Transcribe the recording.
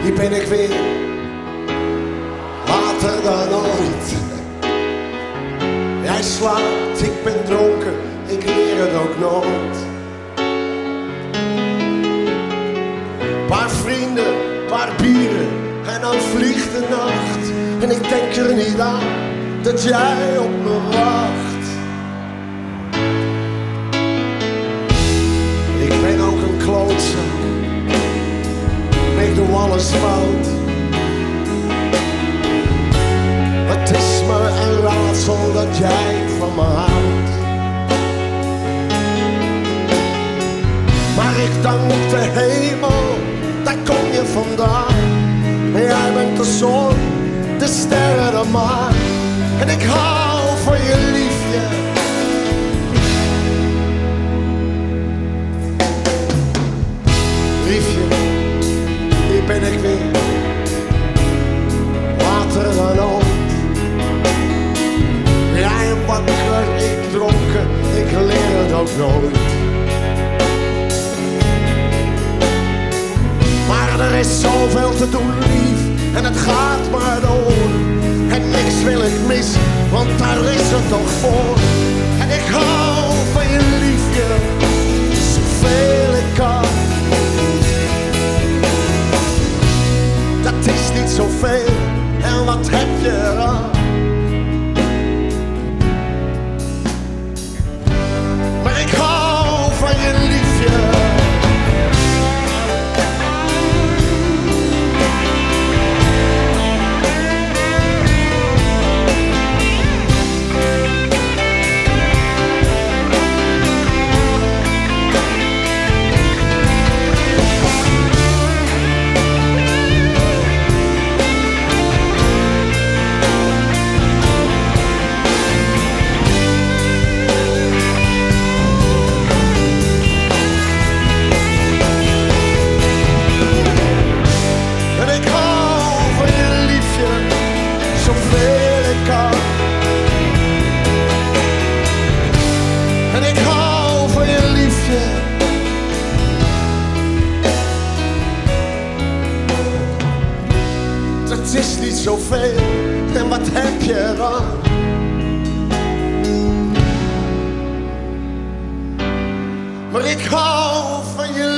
hier ben ik weer, later dan ooit. Jij slaapt, ik ben dronken, ik leer het ook nooit. Paar vrienden, paar bieren en dan vliegt de nacht. En ik denk er niet aan dat jij op me wacht. Ik ben ook een klootzak, ik doe alles fout. Het is me een raadsel dat jij van me houdt. Maar ik dank de hemel, daar kom je vandaan. Jij bent de zon, de sterren, de maan. En ik hou van je liefje. Liefje, hier ben ik weer, later dan ooit. Jij wakker, ik dronken, ik leer het ook nooit. Maar er is zoveel te doen, lief, en het gaat maar door. En niks wil ik missen, want daar is het toch voor. En ik hou van je liefje, zoveel ik kan. Dat is niet zoveel, en wat heb je eraan? Maar ik hou van je liefje. Het is niet zoveel, en wat heb je eraan? Maar ik hou van je